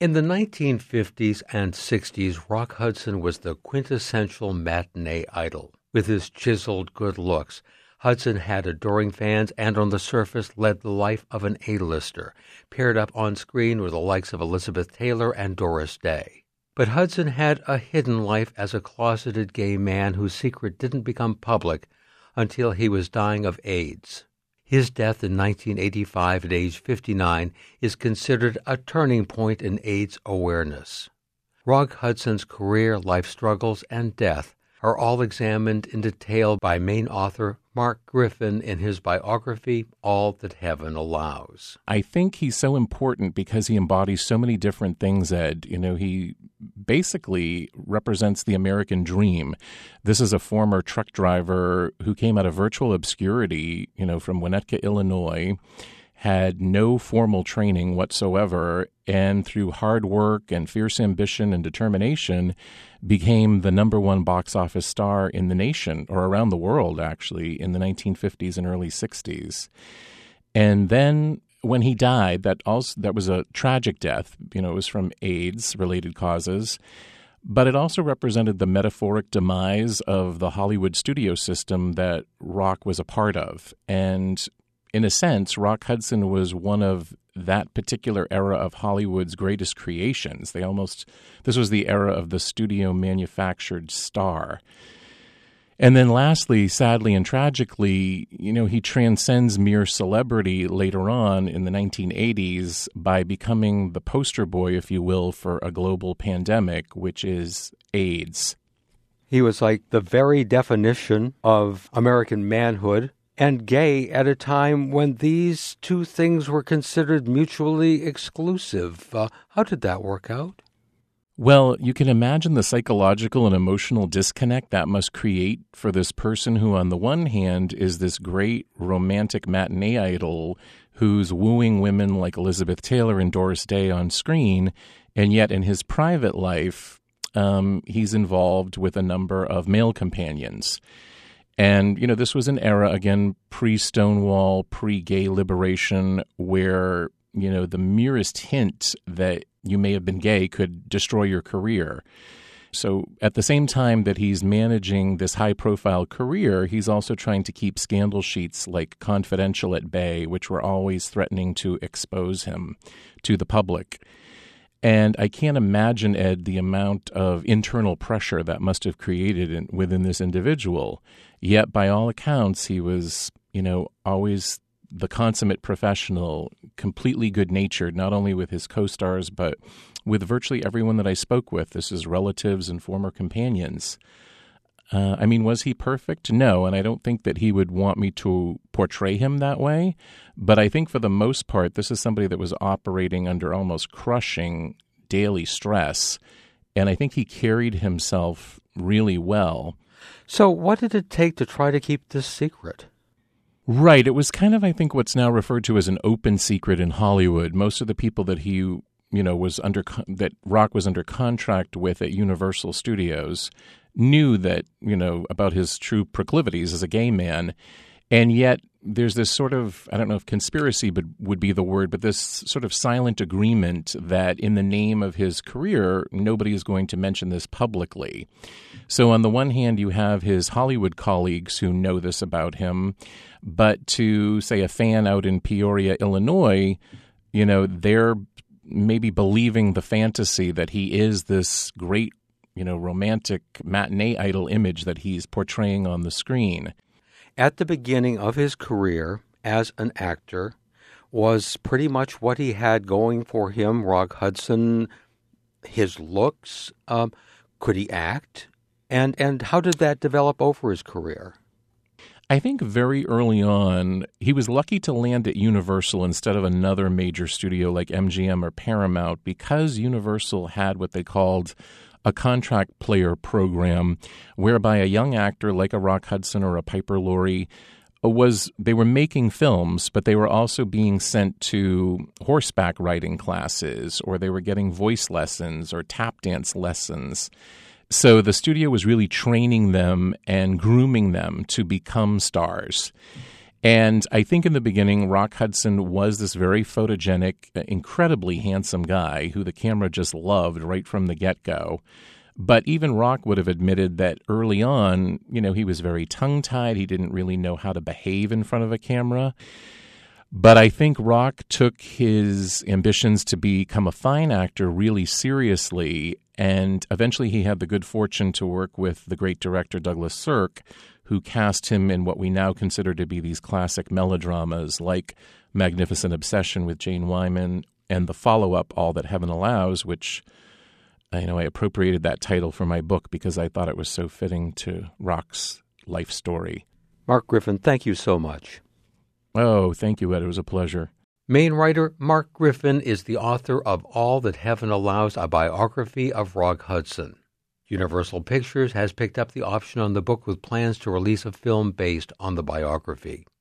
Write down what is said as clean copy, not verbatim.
In the 1950s and 60s, Rock Hudson was the quintessential matinee idol. With his chiseled good looks, Hudson had adoring fans and on the surface led the life of an A-lister, paired up on screen with the likes of Elizabeth Taylor and Doris Day. But Hudson had a hidden life as a closeted gay man whose secret didn't become public until he was dying of AIDS. His death in 1985 at age 59 is considered a turning point in AIDS awareness. Rock Hudson's career, life struggles, and death are all examined in detail by Maine author Mark Griffin in his biography, All That Heaven Allows. I think he's so important because he embodies so many different things, Ed. You know, he basically represents the American dream. This is a former truck driver who came out of virtual obscurity, from Winnetka, Illinois, had no formal training whatsoever, and through hard work and fierce ambition and determination became the number one box office star in the nation, or around the world, actually, in the 1950s and early 60s. And then when he died, that was a tragic death. It was from AIDS-related causes. But it also represented the metaphoric demise of the Hollywood studio system that Rock was a part of. And in a sense, Rock Hudson was one of that particular era of Hollywood's greatest creations. This was the era of the studio manufactured star. And then lastly, sadly and tragically, he transcends mere celebrity later on in the 1980s by becoming the poster boy, if you will, for a global pandemic, which is AIDS. He was like the very definition of American manhood and gay at a time when these two things were considered mutually exclusive. How did that work out? Well, you can imagine the psychological and emotional disconnect that must create for this person who, on the one hand, is this great romantic matinee idol who's wooing women like Elizabeth Taylor and Doris Day on screen, and yet in his private life, he's involved with a number of male companions. And, this was an era, again, pre-Stonewall, pre-gay liberation, where, the merest hint that you may have been gay could destroy your career. So at the same time that he's managing this high-profile career, he's also trying to keep scandal sheets like Confidential at bay, which were always threatening to expose him to the public. And I can't imagine, Ed, the amount of internal pressure that must have created within this individual. Yet, by all accounts, he was, always the consummate professional, completely good-natured, not only with his co-stars, but with virtually everyone that I spoke with. This is relatives and former companions. Was he perfect? No, and I don't think that he would want me to portray him that way. But I think for the most part, this is somebody that was operating under almost crushing daily stress. And I think he carried himself really well. So what did it take to try to keep this secret? Right. It was kind of, I think, what's now referred to as an open secret in Hollywood. Most of the people that he, that Rock was under contract with at Universal Studios knew that, about his true proclivities as a gay man. And yet there's this sort of, I don't know if conspiracy would be the word, but this sort of silent agreement that in the name of his career, nobody is going to mention this publicly. So on the one hand, you have his Hollywood colleagues who know this about him, but to, say, a fan out in Peoria, Illinois, they're maybe believing the fantasy that he is this great, romantic matinee idol image that he's portraying on the screen. At the beginning of his career as an actor was pretty much what he had going for him, Rock Hudson, his looks. Could he act? And how did that develop over his career? I think very early on, he was lucky to land at Universal instead of another major studio like MGM or Paramount because Universal had what they called a contract player program whereby a young actor like a Rock Hudson or a Piper Laurie they were making films, but they were also being sent to horseback riding classes, or they were getting voice lessons or tap dance lessons. So the studio was really training them and grooming them to become stars. And I think in the beginning, Rock Hudson was this very photogenic, incredibly handsome guy who the camera just loved right from the get-go. But even Rock would have admitted that early on, he was very tongue-tied. He didn't really know how to behave in front of a camera. But I think Rock took his ambitions to become a fine actor really seriously, and eventually he had the good fortune to work with the great director Douglas Sirk, who cast him in what we now consider to be these classic melodramas like Magnificent Obsession with Jane Wyman and the follow-up All That Heaven Allows, which I appropriated that title for my book because I thought it was so fitting to Rock's life story. Mark Griffin, thank you so much. Oh, thank you, Ed. It was a pleasure. Maine writer Mark Griffin is the author of All That Heaven Allows, a biography of Rock Hudson. Universal Pictures has picked up the option on the book with plans to release a film based on the biography.